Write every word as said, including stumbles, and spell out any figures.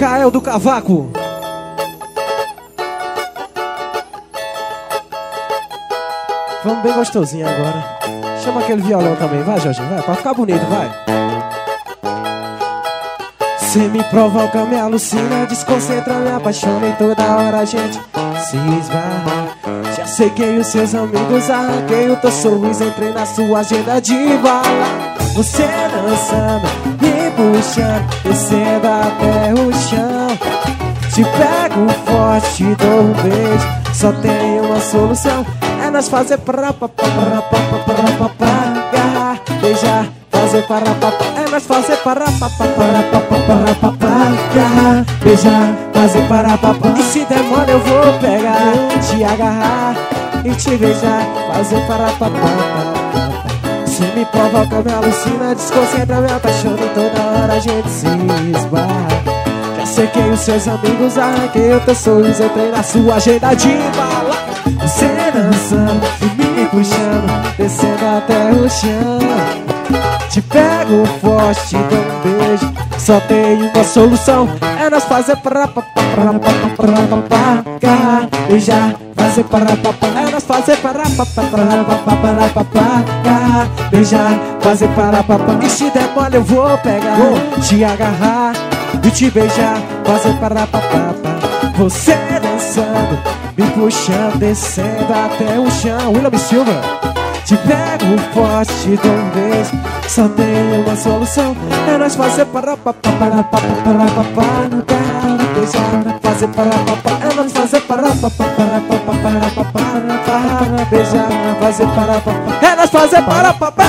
Kael do Cavaco. Vamos bem gostosinho agora. Chama aquele violão também, vai, Jorginho, vai, pra ficar bonito, vai. Cê me provoca, me alucina, desconcentra, me apaixona e toda hora a gente se esbarra. Já sequei os seus amigos, arranquei o teu sorriso, entrei na sua agenda de bala. Você dançando, me puxando, descendo até o chão. Te pego forte, te dou um beijo, só tem uma solução. É nós fazer pra pa pa pra pa pa pra pa pa, agarrar, beijar, fazer para pa pa. É nós fazer para pa pa para pa pa para pa pa, agarrar, beijar, fazer para pa pa. E se demora eu vou pegar, te agarrar e te beijar, fazer para pa pa. Você me provoca, me alucina, desconcentra, me apaixona e toda hora a gente se esbarra. Já sequei os seus amigos, arranquei o teu sorriso, entrei na sua agenda de bala. Você dançando e me puxando, descendo até o chão. Te pego forte, te dou um beijo, só tem uma solução. É nós fazer pra pa pa pra pa pa pra pa pa, agarrar, beijar, fazer para pa pa. É nós fazer para pa pa pra pa pa para pa pa, agarrar, beijar, fazer para pa pa. E se der mole eu vou pegar, te agarrar e te beijar, fazer para pa pa pa. Você dançando, me puxando, descendo até o chão. William Silva. Te pego forte, te dou um beijo, só tem uma solução. É nós fazer para pa pa para pa pa para pa pa, no carro, beijar, fazer para pa pa. É nós fazer para pa pa para pa pa para pa pa, para beijar, fazer para pa pa. É nós fazer para pa pa.